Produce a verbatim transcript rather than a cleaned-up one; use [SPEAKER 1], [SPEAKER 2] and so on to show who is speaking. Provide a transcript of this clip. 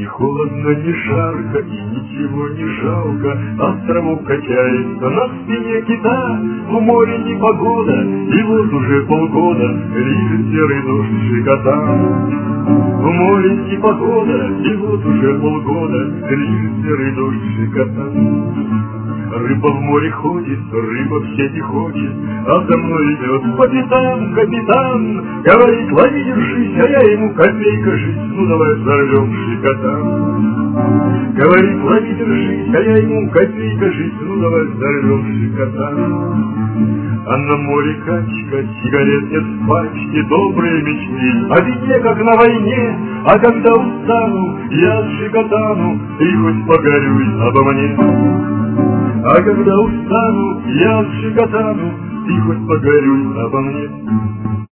[SPEAKER 1] Ни холодно, ни жарко, и ничего не жалко, островок качается на спине кита. В море непогода, и вот уже полгода лижет серый дождь шикота. В море непогода, и вот уже полгода лижет серый дождь шикота. Рыба в море ходит, рыба в сети хочет, а за мной идет по пятам капитан. Говорит: лови, держись, а я ему: копейка жизнь, ну давай взорвем шикота. Говорит: лови, держись, а я ему: копейка жизнь, ну давай взорвем шикота. А на море качка, сигарет нет в пачке, добрые мечты о вине, как на войне. А когда устану, я шикотану, и хоть погорюй обо мне. А когда устану, я шикотану, ты хоть погорюй обо мне.